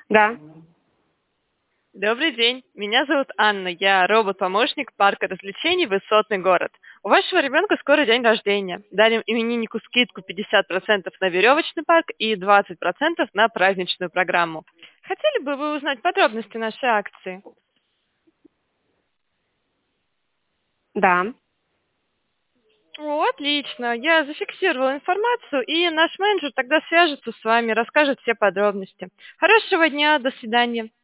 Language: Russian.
Да, Добрый день, меня зовут Анна, я робот-помощник парка развлечений «Высотный город». У вашего ребенка скоро день рождения. Дарим имениннику скидку 50% на веревочный парк и 20% на праздничную программу. Хотели бы вы узнать подробности нашей акции? да. О, отлично, я зафиксировала информацию, и наш менеджер тогда свяжется с вами, расскажет все подробности. Хорошего дня, до свидания.